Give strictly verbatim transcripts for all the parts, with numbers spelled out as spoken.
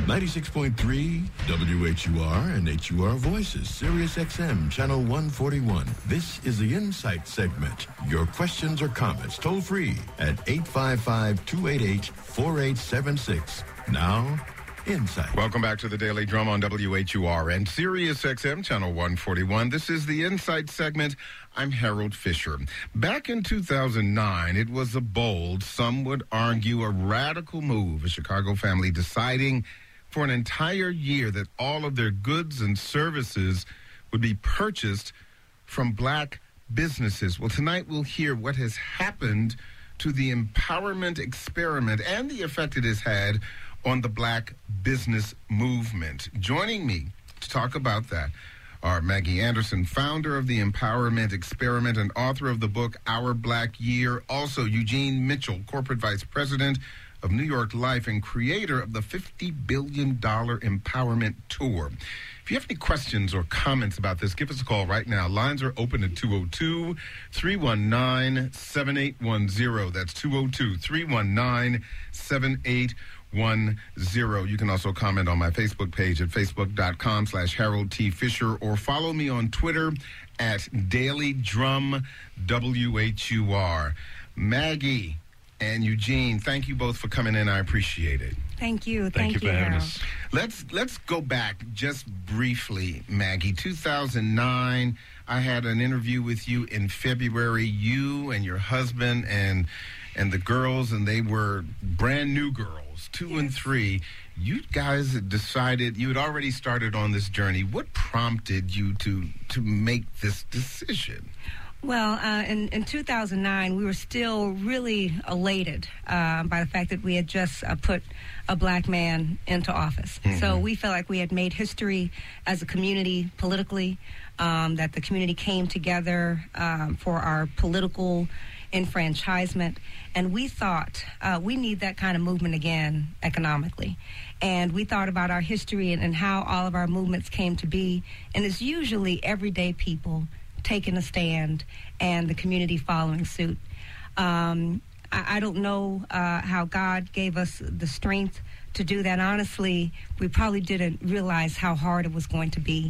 ninety-six point three W H U R and H U R Voices, Sirius X M, Channel one forty-one. This is the Insight segment. Your questions or comments toll free at eight five five, two eight eight, four eight seven six. Now, Insight. Welcome back to the Daily Drum on W H U R and Sirius X M, Channel one forty-one. This is the Insight segment. I'm Harold Fisher. Back in two thousand nine, it was a bold, some would argue a radical move, a Chicago family deciding for an entire year that all of their goods and services would be purchased from black businesses. Well, tonight we'll hear what has happened to the empowerment experiment and the effect it has had on the black business movement. Joining me to talk about that are Maggie Anderson, founder of the Empowerment Experiment and author of the book Our Black Year. Also, Eugene Mitchell, corporate vice president of New York Life and creator of the fifty billion dollars Empowerment Tour. If you have any questions or comments about this, give us a call right now. Lines are open at two oh two, three one nine, seven eight one zero. That's two oh two, three one nine, seven eight one zero. You can also comment on my Facebook page at facebook.com slash Harold T. Fisher or follow me on Twitter at Daily Drum W H U R. Maggie and Eugene, thank you both for coming in. I appreciate it. Thank you. Thank, Thank you you, for having Harold. us. Let's let's go back just briefly, Maggie. two thousand nine, I had an interview with you in February. You and your husband and and the girls, and they were brand new girls, two Yes. and three. You guys had decided, you had already started on this journey. What prompted you to to make this decision? Well, uh, in, in two thousand nine, we were still really elated uh, by the fact that we had just uh, put a black man into office. Mm-hmm. So we felt like we had made history as a community politically, um, that the community came together um, for our political enfranchisement. And we thought uh, we need that kind of movement again economically. And we thought about our history and, and how all of our movements came to be. And it's usually everyday people taking a stand and the community following suit. Um, I, I don't know uh, how God gave us the strength to do that. Honestly, we probably didn't realize how hard it was going to be.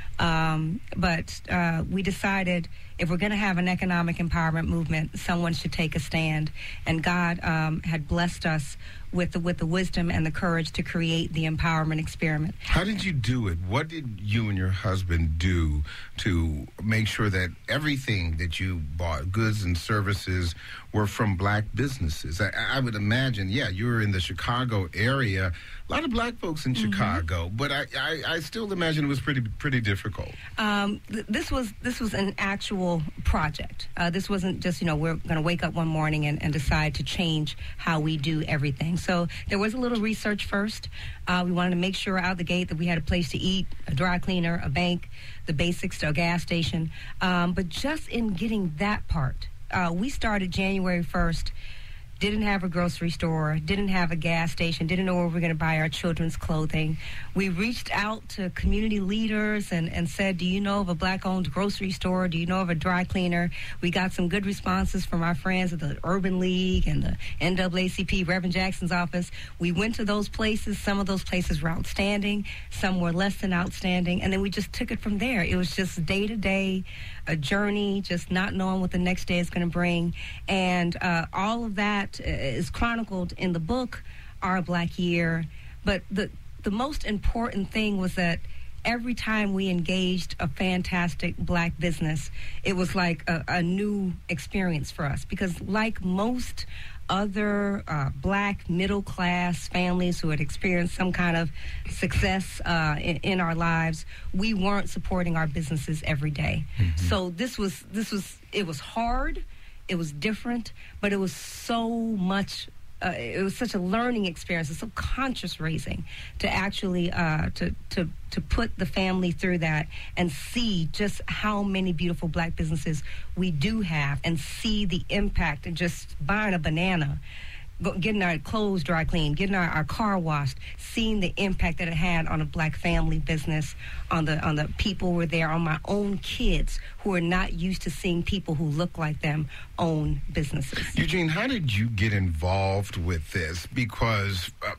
Um, but uh, we decided if we're going to have an economic empowerment movement, someone should take a stand. And God um, had blessed us with the, with the wisdom and the courage to create the empowerment experiment. How did you do it? What did you and your husband do to make sure that everything that you bought, goods and services, were from black businesses? I, I would imagine, yeah, you were in the Chicago area. A lot of black folks in mm-hmm. Chicago, but I, I, I still imagine it was pretty pretty difficult. Um, th- this was this was an actual project. Uh, this wasn't just, you know, we're going to wake up one morning and, and decide to change how we do everything. So there was a little research first. Uh, we wanted to make sure out the gate that we had a place to eat, a dry cleaner, a bank, the basics to a gas station. Um, but just in getting that part, uh, we started January first. Didn't have a grocery store, didn't have a gas station, didn't know where we were going to buy our children's clothing. We reached out to community leaders and, and said, do you know of a black-owned grocery store? Do you know of a dry cleaner? We got some good responses from our friends at the Urban League and the N double A C P, Reverend Jackson's office. We went to those places. Some of those places were outstanding. Some were less than outstanding. And then we just took it from there. It was just day-to-day, a journey, just not knowing what the next day is going to bring. And uh, all of that is chronicled in the book, Our Black Year. But the the most important thing was that every time we engaged a fantastic black business, it was like a, a new experience for us. Because like most other uh, black middle-class families who had experienced some kind of success uh, in, in our lives, we weren't supporting our businesses every day. Mm-hmm. So this was this was it was hard. It was different, but it was so much, uh, it was such a learning experience. It's so conscious raising to actually, uh, to, to, to put the family through that and see just how many beautiful black businesses we do have and see the impact and just buying a banana, getting our clothes dry cleaned, getting our, our car washed, seeing the impact that it had on a black family business, on the on the people who were there, on my own kids who are not used to seeing people who look like them own businesses. Eugene, how did you get involved with this? Because uh,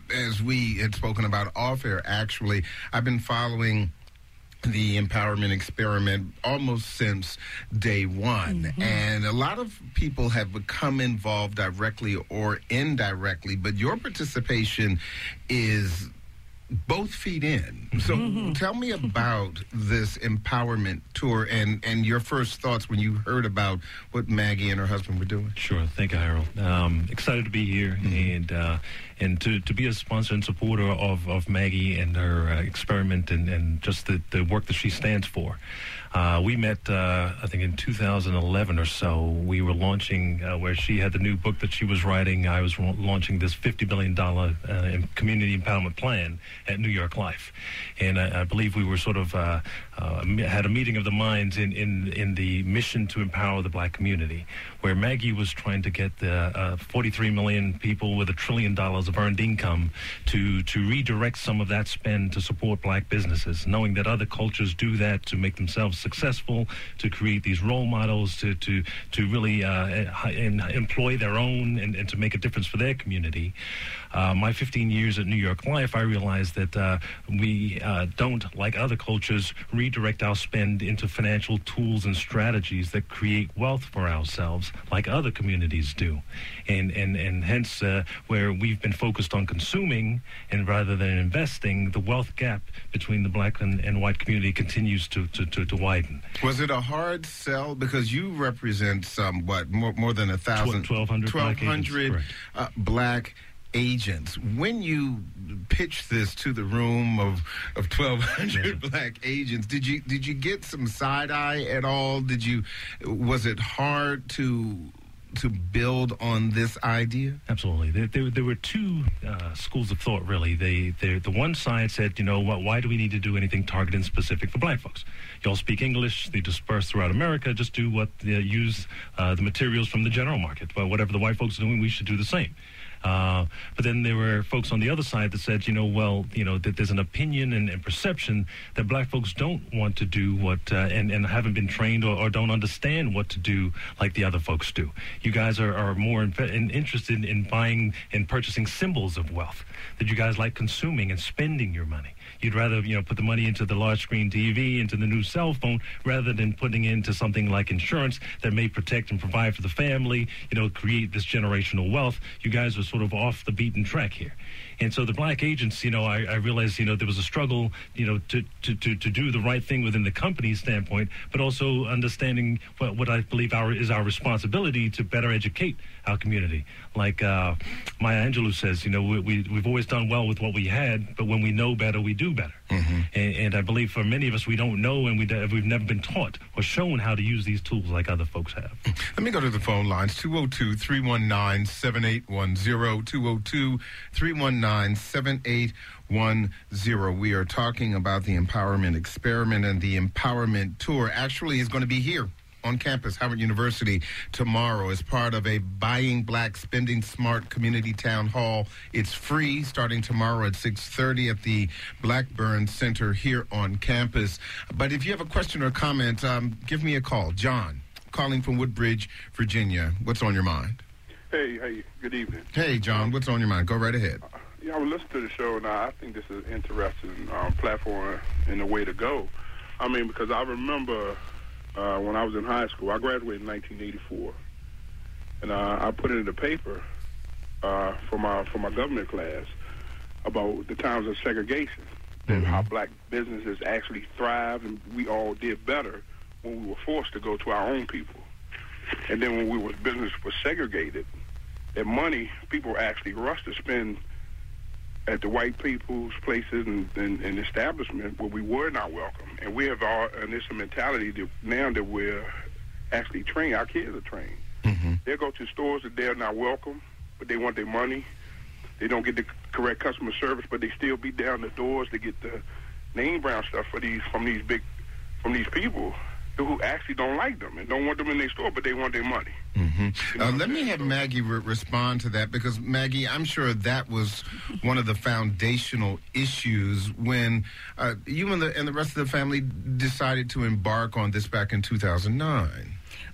as we had spoken about off air, actually, I've been following the empowerment experiment almost since day one. Mm-hmm. And a lot of people have become involved directly or indirectly, but your participation is both feet in. So mm-hmm. tell me about this empowerment tour and, and your first thoughts when you heard about what Maggie and her husband were doing. Sure. Thank you, Harold. Um, excited to be here mm-hmm. and uh, and to, to be a sponsor and supporter of, of Maggie and her uh, experiment and, and just the, the work that she stands for. Uh, we met, uh, I think, in two thousand eleven or so. We were launching uh, where she had the new book that she was writing. I was ra- launching this fifty billion dollars uh, community empowerment plan at New York Life. And I, I believe we were sort of uh, uh, had a meeting of the minds in, in, in the mission to empower the black community, where Maggie was trying to get the uh, forty-three million people with a trillion dollars of earned income to, to redirect some of that spend to support black businesses, knowing that other cultures do that to make themselves successful, to create these role models, to to to really uh, in, employ their own and, and to make a difference for their community. Uh, my fifteen years at New York Life, I realized that uh, we uh, don't, like other cultures, redirect our spend into financial tools and strategies that create wealth for ourselves, like other communities do. And and, and hence, uh, where we've been focused on consuming and rather than investing, the wealth gap between the black and, and white community continues to, to, to, to widen. Was it a hard sell? Because you represent some, what, more, more than a thousand? twelve hundred twelve hundred black agents. Uh, black agents. When you pitched this to the room of, of twelve hundred yeah. black agents, did you did you get some side eye at all? Did you was it hard to to build on this idea? Absolutely. There, there, there were two uh, schools of thought, really. They, they, the one side said, you know, what, why do we need to do anything targeted and specific for black folks? Y'all speak English. They disperse throughout America. Just do what, uh, use uh, the materials from the general market. But whatever the white folks are doing, we should do the same. Uh, but then there were folks on the other side that said, you know, well, you know, that there's an opinion and, and perception that black folks don't want to do what, uh, and, and haven't been trained or, or don't understand what to do like the other folks do. You guys are, are more in, in, interested in buying and purchasing symbols of wealth, that you guys like consuming and spending your money. You'd rather, you know, put the money into the large screen T V, into the new cell phone, rather than putting into something like insurance that may protect and provide for the family, you know, create this generational wealth. You guys are sort of off the beaten track here. And so the black agents, you know, I, I realized, you know, there was a struggle, you know, to, to, to, to do the right thing within the company's standpoint, but also understanding what, what I believe our, is our responsibility to better educate our community. Like uh, Maya Angelou says, you know, we, we, we've always done well with what we had, but when we know better, we do better. Mm-hmm. And, and I believe for many of us, we don't know and we, we've never been taught or shown how to use these tools like other folks have. Let me go to the phone lines, two oh two, three one nine, seven eight one zero, two oh two, three one nine, seven eight one zero. We are talking about the Empowerment Experiment, and the Empowerment Tour actually is going to be here on campus, Howard University, tomorrow as part of a Buying Black, Spending Smart community town hall. It's free starting tomorrow at six thirty at the Blackburn Center here on campus. But if you have a question or comment, um, give me a call. John, calling from Woodbridge, Virginia. What's on your mind? Hey, hey, good evening. Hey, John, what's on your mind? Go right ahead. Uh, yeah, I was listening to the show, and I think this is an interesting um, platform and a way to go. I mean, because I remember uh, when I was in high school, I graduated in nineteen eighty-four, and uh, I put it in the paper uh, for my for my government class about the times of segregation, mm-hmm. and how black businesses actually thrived, and we all did better when we were forced to go to our own people. And then when we were business was segregated, that money people actually rushed to spend at the white people's places and, and, and establishment where we were not welcome. And we have all, and it's a mentality that now that we're actually trained, our kids are trained. Mm-hmm. They'll go to stores that they're not welcome, but they want their money. They don't get the correct customer service, but they still beat down the doors to get the name brand stuff for these from these big from these people who actually don't like them and don't want them in their store, but they want their money. Mm-hmm. You know uh, let me have Maggie re- respond to that, because, Maggie, I'm sure that was one of the foundational issues when uh, you and the, and the rest of the family decided to embark on this back in two thousand nine.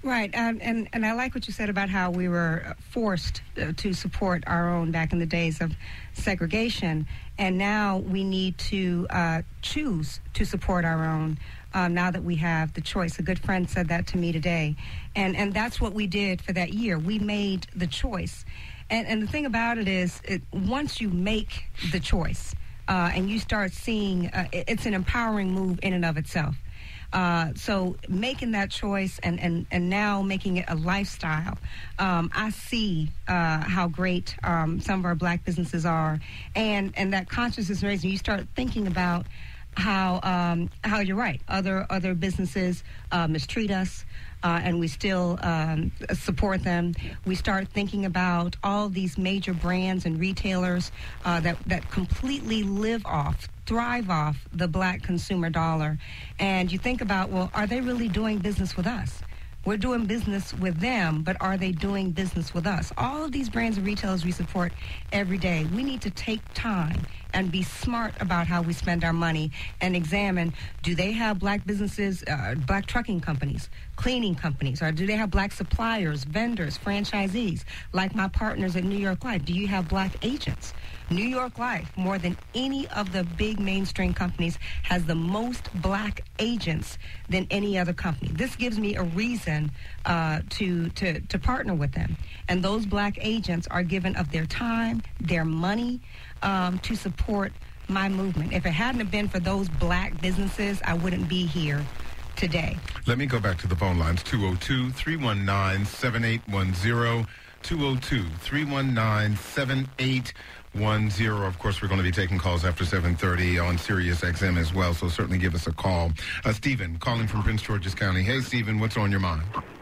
Right, um, and, and I like what you said about how we were forced uh, to support our own back in the days of segregation, and now we need to uh, choose to support our own um, now that we have the choice. A good friend said that to me today, and, and that's what we did for that year. We made the choice, and, and the thing about it is, it, once you make the choice uh, and you start seeing, uh, it, it's an empowering move in and of itself. Uh, so making that choice and, and, and now making it a lifestyle, um, I see uh, how great um, some of our black businesses are, and, and that consciousness raising. You start thinking about how um, how you're right. Other other businesses uh, mistreat us, uh, and we still um, support them. We start thinking about all these major brands and retailers uh, that that completely live off, thrive off the black consumer dollar. And you think about, well, are they really doing business with us? We're doing business with them, but are they doing business with us? All of these brands and retailers we support every day, we need to take time and be smart about how we spend our money and examine, do they have black businesses, uh, black trucking companies, cleaning companies, or do they have black suppliers, vendors, franchisees, like my partners at New York Life? Do you have black agents? New York Life, more than any of the big mainstream companies, has the most black agents than any other company. This gives me a reason uh, to, to, to partner with them. And those black agents are given of their time, their money, um, to support my movement. If it hadn't have been for those black businesses, I wouldn't be here today. Let me go back to the phone lines, two oh two, three one nine, seven eight one zero, two oh two, three one nine, seven eight one zero. Of course, we're going to be taking calls after seven thirty on Sirius X M as well, so certainly give us a call. Uh, Stephen, calling from Prince George's County. Hey, Stephen, what's on your mind?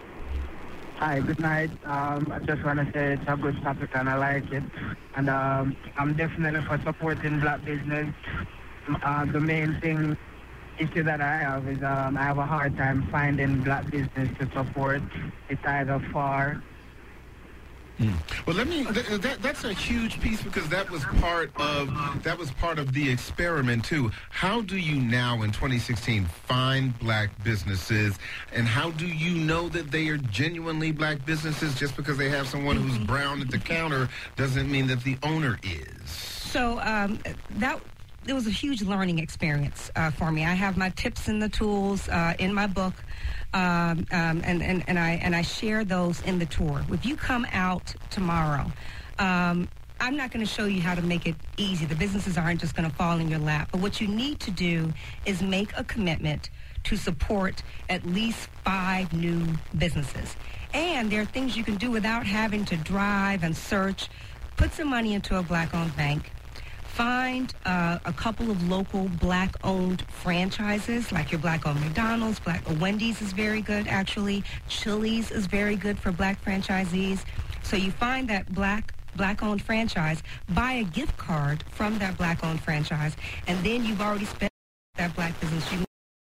Hi, good night. Um, I just want to say it's a good topic and I like it. And um, I'm definitely for supporting black business. Uh, the main thing, issue that I have is um, I have a hard time finding black business to support. It's either far. Mm. Well, let me. Th- that, that's a huge piece because that was part of that was part of the experiment too. How do you now in twenty sixteen find black businesses, and how do you know that they are genuinely black businesses? Just because they have someone who's brown at the counter doesn't mean that the owner is. So um, that. It was a huge learning experience uh, for me. I have my tips and the tools uh, in my book, um, um, and, and, and I and I share those in the tour. If you come out tomorrow, um, I'm not going to show you how to make it easy. The businesses aren't just going to fall in your lap. But what you need to do is make a commitment to support at least five new businesses. And there are things you can do without having to drive and search. Put some money into a black-owned bank. Find uh, a couple of local black-owned franchises, like your black-owned McDonald's. Black Wendy's is very good, actually. Chili's is very good for black franchisees. So you find that black black-owned franchise, buy a gift card from that black-owned franchise, and then you've already spent that black business. You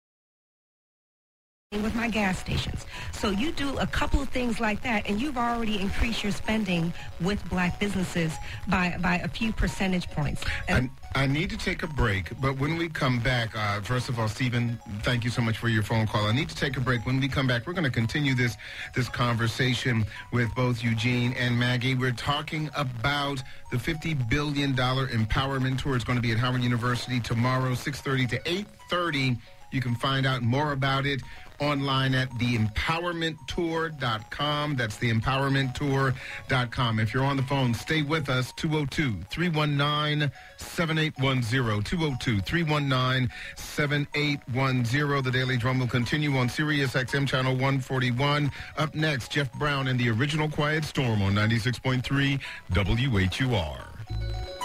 with my gas stations. So you do a couple of things like that, and you've already increased your spending with black businesses by by a few percentage points. And I, I need to take a break, but when we come back, uh, first of all, Stephen, thank you so much for your phone call. I need to take a break. When we come back, we're going to continue this this conversation with both Eugene and Maggie. We're talking about the fifty billion dollars Empowerment Tour. It's going to be at Howard University tomorrow, six thirty to eight thirty. You can find out more about it online at the empowerment tour dot com. That's the empowerment tour dot com. If you're on the phone, stay with us. two oh two, three one nine, seven eight one zero. two oh two, three one nine, seven eight one zero. The Daily Drum will continue on Sirius X M Channel one forty-one. Up next, Jeff Brown and the Original Quiet Storm on ninety-six point three W H U R.